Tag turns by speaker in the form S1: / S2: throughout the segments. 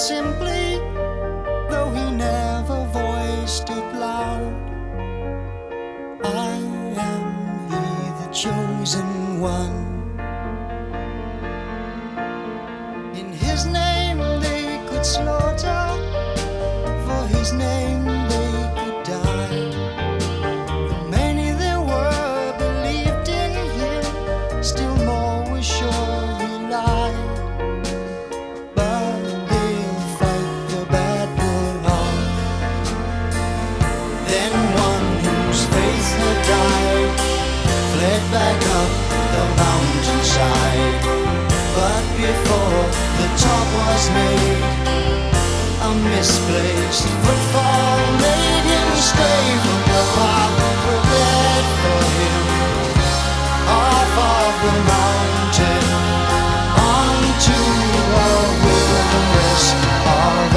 S1: simply, though he never voiced it loud. I am he, the chosen one. In his name they could slaughter, for his name they could die. Though many there were believed in him, still more were sure he lied. But they'll fight the battle on. Then one whose faith had died fled back up the mountainside. But before the top was made, a misplaced footfall made him stray from the path prepared for him. Off of the mountain, onto a wilderness of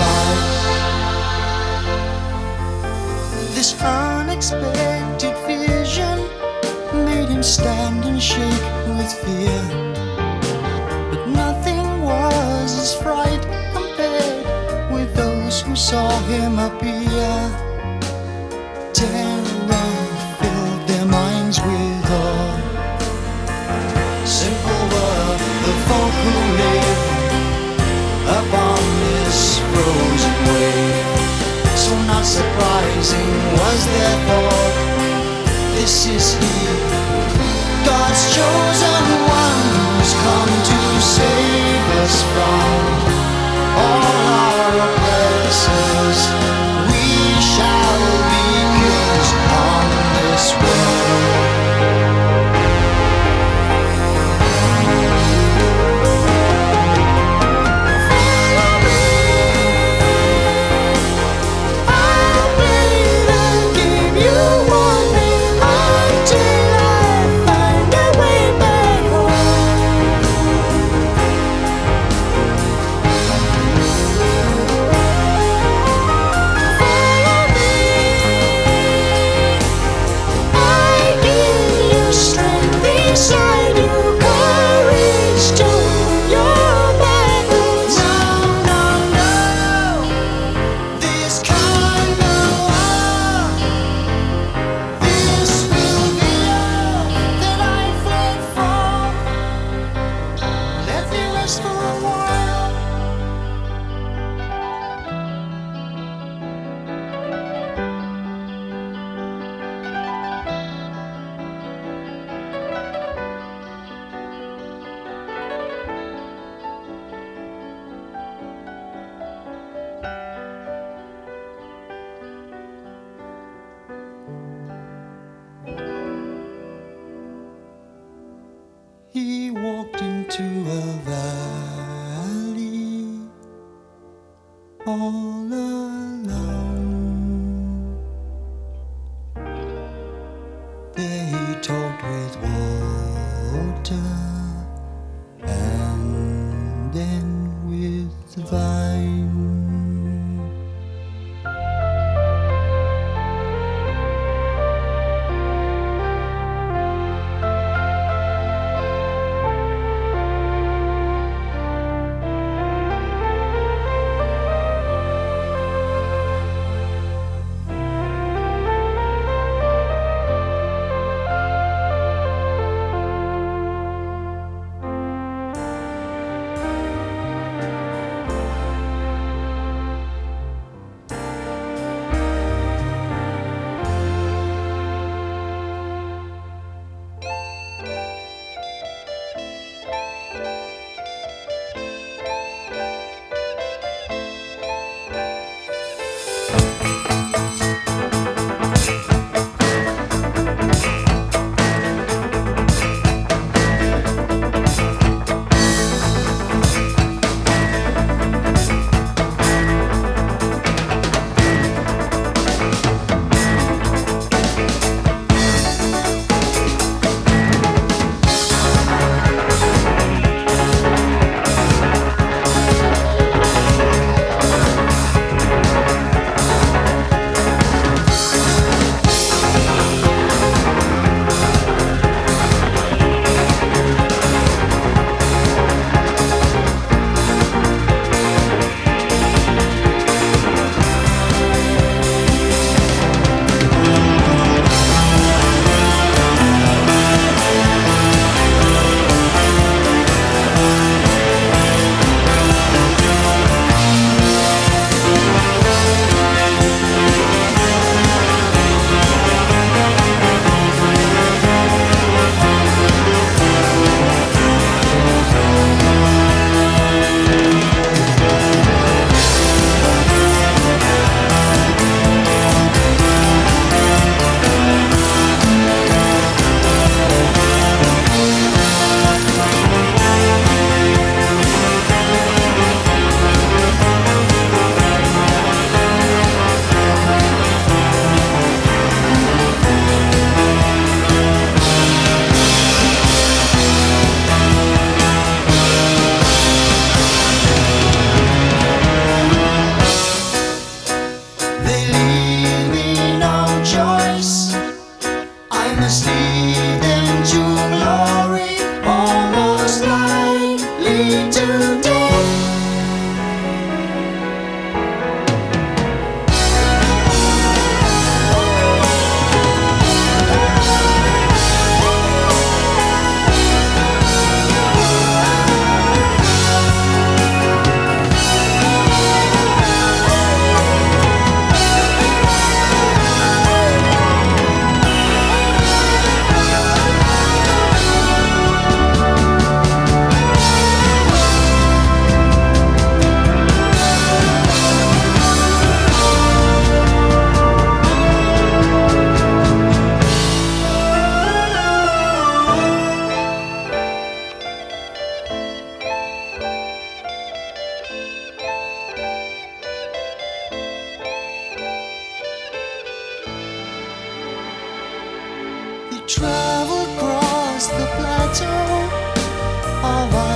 S1: ice. This unexpected vision made him stand and shake with fear. But nothing was his fright compared with those who saw him appear. Terror filled their minds with awe. Simple were the folk who lived upon this frozen wave. So not surprising was their thought, this is he, God's chosen one, who's come to save us from all our oppressors. We shall be kings on this world. He walked into a valley all alone. There he talked with water and then with the vine.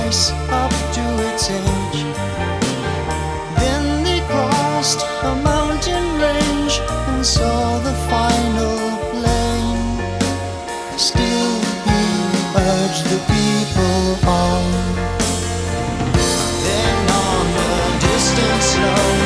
S1: ice up to its edge. Then they crossed a mountain range and saw the final plain. Still he urged the people on. Then on the distant snow